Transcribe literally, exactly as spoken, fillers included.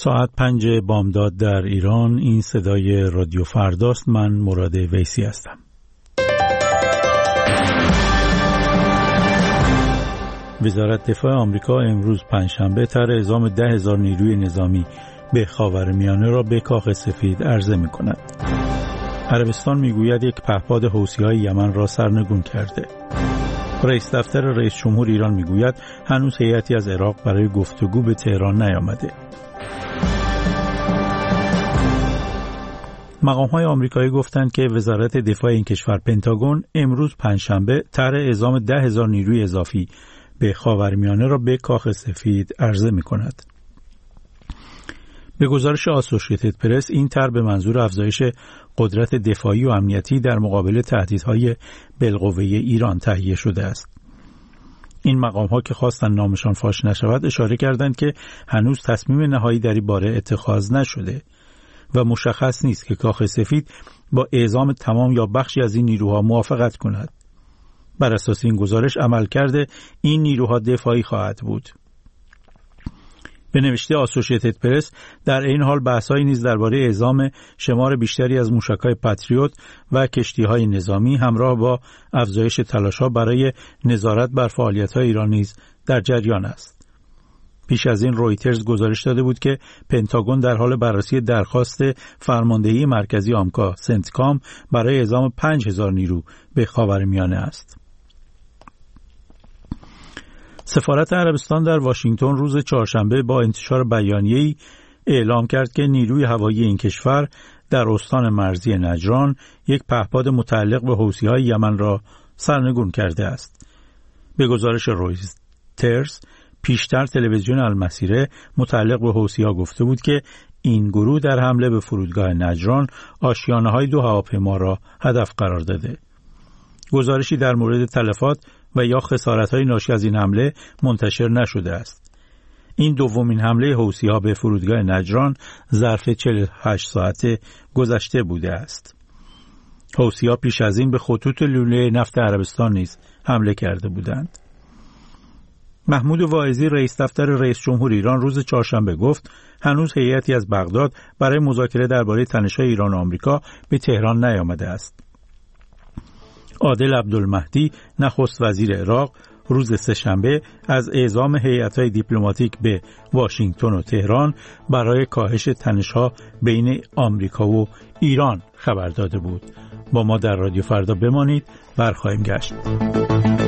ساعت پنج بامداد در ایران. این صدای رادیو فرداست. من مراد ویسی هستم. وزارت دفاع آمریکا امروز پنجشنبه طرح اعزام ده هزار نیروی نظامی به خاورمیانه را به کاخ سفید عرضه می کند. عربستان می گوید یک پهپاد حوثی‌های یمن را سرنگون کرده. رئیس دفتر رئیس جمهور ایران می گوید هنوز هیئتی از عراق برای گفتگو به تهران نیامده. مقام‌های آمریکایی گفتند که وزارت دفاع این کشور پنتاگون امروز پنجشنبه طرح اعزام ده هزار نیروی اضافی به خاورمیانه را به کاخ سفید عرضه می‌کند. به گزارش آسوشیتد پرس این طرح به منظور افزایش قدرت دفاعی و امنیتی در مقابل تهدیدهای بالقوه ایران تهیه شده است. این مقام‌ها که خواستند نامشان فاش نشود اشاره کردند که هنوز تصمیم نهایی در این باره اتخاذ نشده و مشخص نیست که کاخ سفید با اعزام تمام یا بخشی از این نیروها موافقت کند. بر اساس این گزارش عملکرد این نیروها دفاعی خواهد بود. به نوشته آسوشیتد پرس در این حال بحث‌هایی نیز درباره اعزام شمار بیشتری از موشک‌های پاتریوت و کشتی‌های نظامی همراه با افزایش تلاش‌ها برای نظارت بر فعالیت‌های ایران نیز در جریان است. پیش از این رویترز گزارش داده بود که پنتاگون در حال بررسی درخواست فرماندهی مرکزی آمریکا سنتکام برای اعزام پنج هزار نیرو به خاورمیانه است. سفارت عربستان در واشنگتن روز چهارشنبه با انتشار بیانیه‌ای اعلام کرد که نیروی هوایی این کشور در استان مرزی نجران یک پهپاد متعلق به حوثی‌های یمن را سرنگون کرده است. به گزارش رویترز پیشتر تلویزیون المسیره متعلق به حوثی‌ها گفته بود که این گروه در حمله به فرودگاه نجران آشیانه‌های دو هواپیما را هدف قرار داده. گزارشی در مورد تلفات و یا خسارت‌های ناشی از این حمله منتشر نشده است. این دومین حمله حوثی‌ها به فرودگاه نجران ظرف چهل و هشت ساعته گذشته بوده است. حوثی‌ها پیش از این به خطوط لوله نفت عربستان نیز حمله کرده بودند. محمود واعظی رئیس دفتر رئیس جمهور ایران روز چهارشنبه گفت هنوز هیئتی از بغداد برای مذاکره درباره تنش‌های ایران و آمریکا به تهران نیامده است. عادل عبدالمهدی نخست وزیر عراق روز سه‌شنبه از اعزام هیئت‌های دیپلماتیک به واشنگتن و تهران برای کاهش تنش‌ها بین آمریکا و ایران خبر داده بود. با ما در رادیو فردا بمانید، برخواهیم گشت.